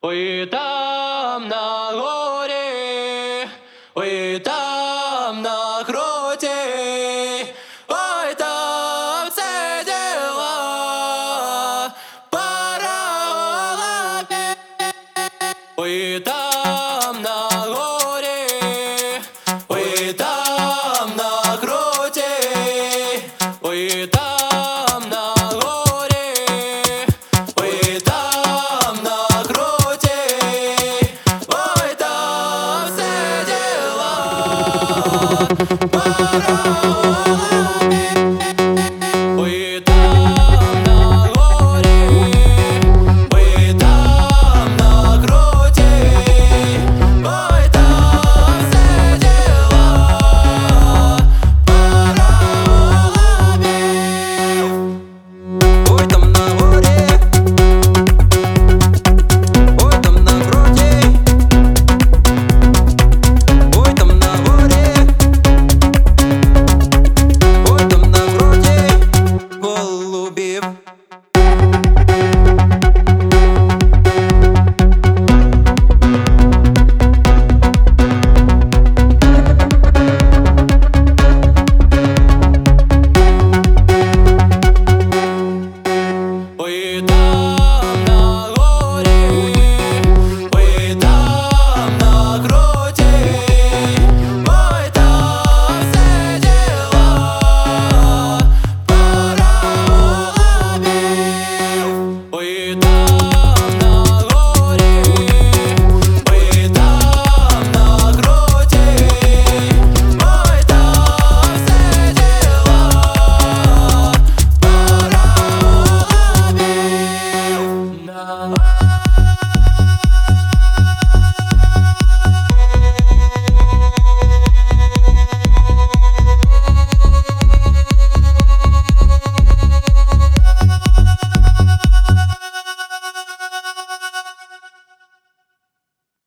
Ой, там на горі, ой, там на круті, ой, там все діла, пора голові. Ой, там на горі, ой, там на круті, ой, там на горі, ой, там на круті, ой, там все діла, пора